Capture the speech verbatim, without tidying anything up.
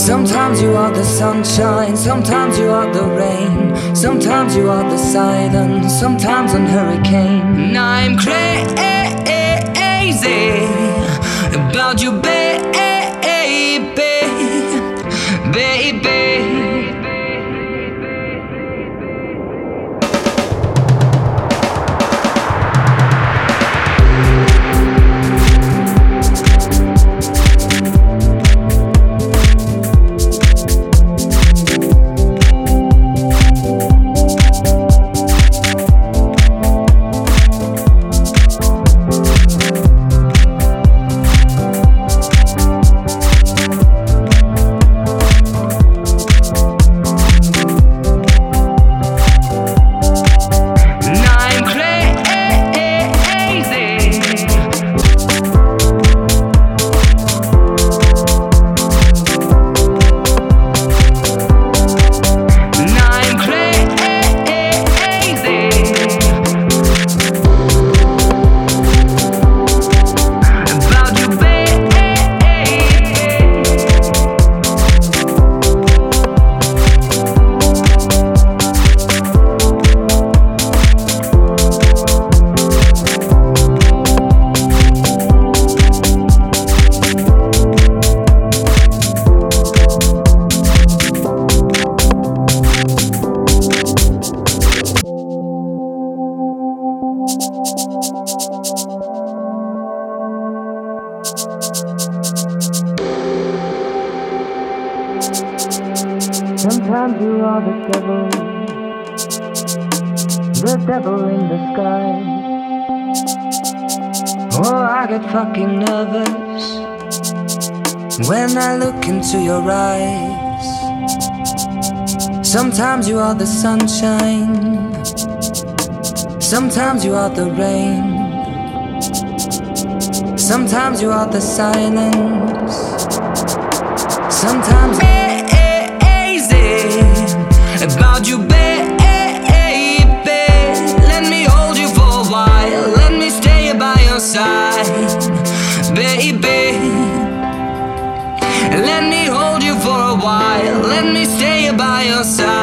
Sometimes you are the sunshine, sometimes you are the rain, sometimes you are the silence, sometimes a hurricane. And I'm crazy about you, baby, baby. Sometimes you are the devil, the devil in the sky. Oh, I get fucking nervous when I look into your eyes. Sometimes you are the sunshine, sometimes you are the rain, sometimes you are the silence, sometimes about you, baby. Let me hold you for a while, let me stay by your side, baby. Let me hold you for a while, let me stay by your side.